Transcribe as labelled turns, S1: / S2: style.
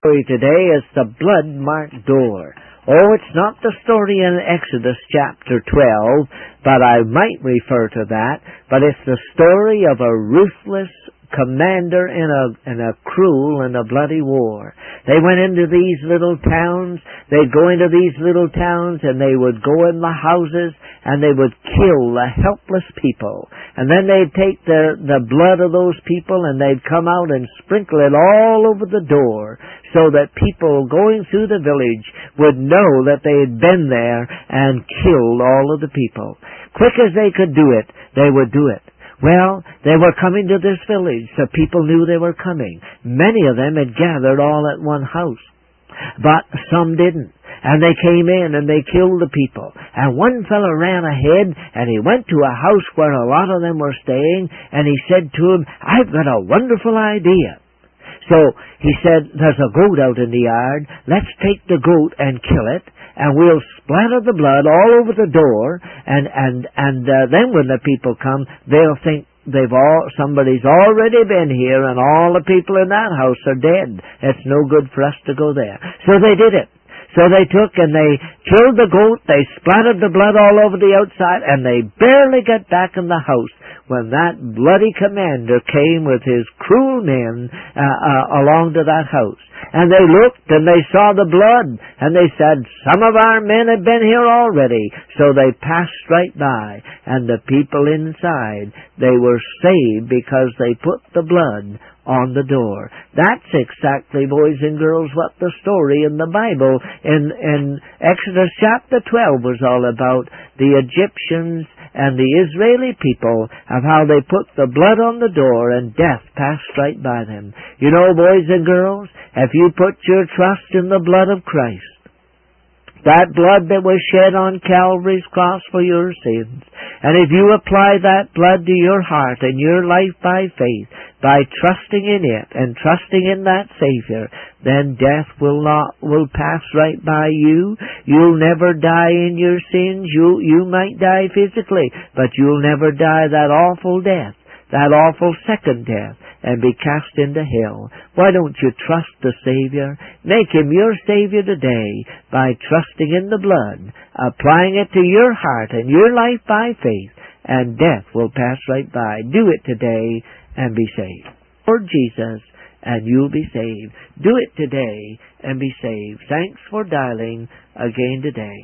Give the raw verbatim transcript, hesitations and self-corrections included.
S1: story today is the blood-marked door. Oh, it's not the story in Exodus chapter twelve, but I might refer to that. But it's the story of a ruthless commander in a in a cruel and a bloody war. They went into these little towns. They'd go into these little towns and they would go in the houses and they would kill the helpless people. And then they'd take the, the blood of those people and they'd come out and sprinkle it all over the door so that people going through the village would know that they had been there and killed all of the people. Quick as they could do it, they would do it. Well, they were coming to this village, so people knew they were coming. Many of them had gathered all at one house, but some didn't. And they came in and they killed the people. And one fellow ran ahead and he went to a house where a lot of them were staying, and he said to him, "I've got a wonderful idea." So he said, "There's a goat out in the yard. Let's take the goat and kill it, and we'll splatter the blood all over the door, and and and uh, then when the people come, they'll think they've all somebody's already been here, and all the people in that house are dead. It's no good for us to go there." So they did it. So they took and they killed the goat, they splattered the blood all over the outside, and they barely got back in the house when that bloody commander came with his cruel men uh, uh, along to that house. And they looked and they saw the blood, and they said, "Some of our men have been here already." So they passed right by, and the people inside, they were saved because they put the blood on the door. That's exactly, boys and girls, what the story in the Bible in, in Exodus chapter twelve was all about. The Egyptians and the Israeli people, of how they put the blood on the door and death passed right by them. You know, boys and girls, if you put your trust in the blood of Christ, that blood that was shed on Calvary's cross for your sins, and if you apply that blood to your heart and your life by faith, by trusting in it and trusting in that Savior, then death will not will pass right by you. You'll never die in your sins. You you might die physically, but you'll never die that awful death, that awful second death, and be cast into hell. Why don't you trust the Savior? Make Him your Savior today by trusting in the blood, applying it to your heart and your life by faith, and death will pass right by. Do it today and be saved. Lord Jesus, and you'll be saved. Do it today and be saved. Thanks for dialing again today.